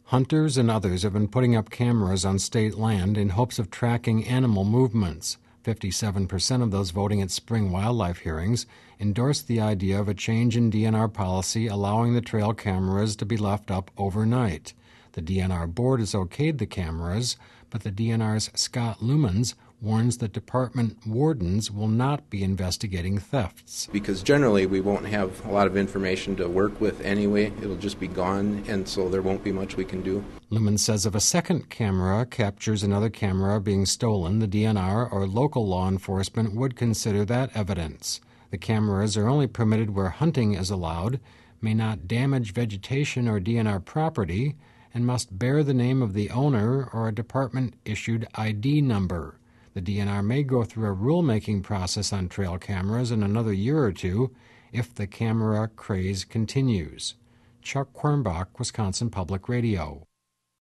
Hunters and others have been putting up cameras on state land in hopes of tracking animal movements. 57% of those voting at spring wildlife hearings endorsed the idea of a change in DNR policy allowing the trail cameras to be left up overnight. The DNR board has okayed the cameras, but the DNR's Scott Lumens warns that department wardens will not be investigating thefts. Because generally we won't have a lot of information to work with anyway. It'll just be gone, and so there won't be much we can do. Lumens says if a second camera captures another camera being stolen, the DNR or local law enforcement would consider that evidence. The cameras are only permitted where hunting is allowed, may not damage vegetation or DNR property, and must bear the name of the owner or a department-issued ID number. The DNR may go through a rulemaking process on trail cameras in another year or two if the camera craze continues. Chuck Quirnbach, Wisconsin Public Radio.